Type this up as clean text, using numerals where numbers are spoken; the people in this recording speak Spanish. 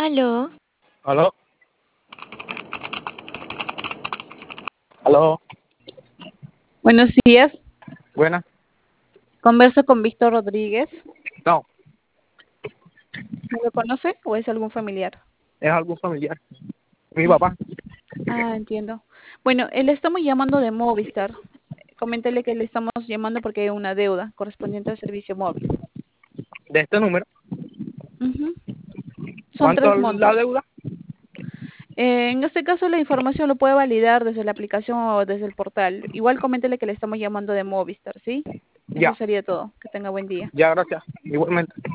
Aló, ¿Aló? ¿Aló? Buenos días, Buena. converso con Víctor Rodríguez. No, ¿Me lo conoce o es algún familiar? es algún familiar. Mi Mm, papá. entiendo. Bueno, le estamos llamando de Movistar. Coméntele que le estamos llamando porque hay una deuda correspondiente al servicio móvil. De este número. Ujú. Son ¿Cuánto tres la montos. deuda? En este caso, la información lo puede validar desde la aplicación o desde el portal. Igual coméntele que le estamos llamando de Movistar, ¿sí? Eso Ya, sería todo. Que tenga buen día. ya, gracias. Igualmente.